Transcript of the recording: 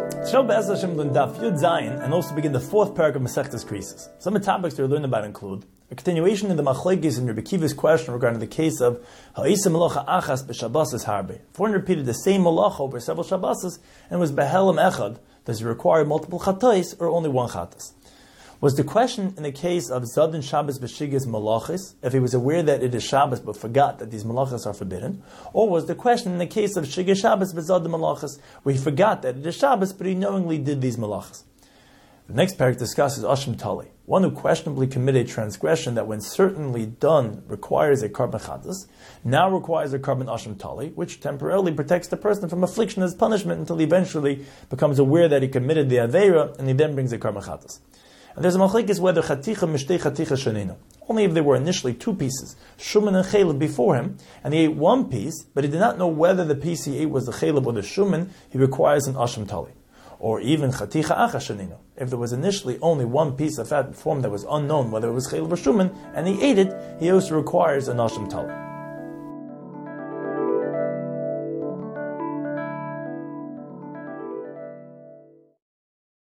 Shall Be'ez Hashem learn Daf Yud Zayin and also begin the fourth parak of Masechtas Krisos. Some of the topics we're learning about include a continuation of the Machlekes and Rabbi Kiva's question regarding the case of Ha'isa Melacha Achas B'Shabbos Harbe. If one repeated the same Melacha over several Shabbos and was Behelam Echad, does he require multiple Chatos or only one Chatos? Was the question in the case of Zadin Shabbos B'Shigas Malachis, if he was aware that it is Shabbos but forgot that these Malachis are forbidden? Or was the question in the case of Shigas Shabbos B'Zadin Malachis, where he forgot that it is Shabbos but he knowingly did these Malachis? The next parak discusses Ashim Tali, one who questionably committed a transgression that when certainly done requires a Karban Chatas, now requires a Karban Ashim Tali, which temporarily protects the person from affliction as punishment until he eventually becomes aware that he committed the Aveira and he then brings a Karban Chatas. And there's a machlekes whether chaticha mishtei chaticha shanina. Only if there were initially two pieces, shuman and chaleb before him, and he ate one piece, but he did not know whether the piece he ate was the chaleb or the shuman, he requires an asham tali. Or even chaticha acha shanina. If there was initially only one piece of fat before him that was unknown whether it was chaleb or shuman, and he ate it, he also requires an asham tali.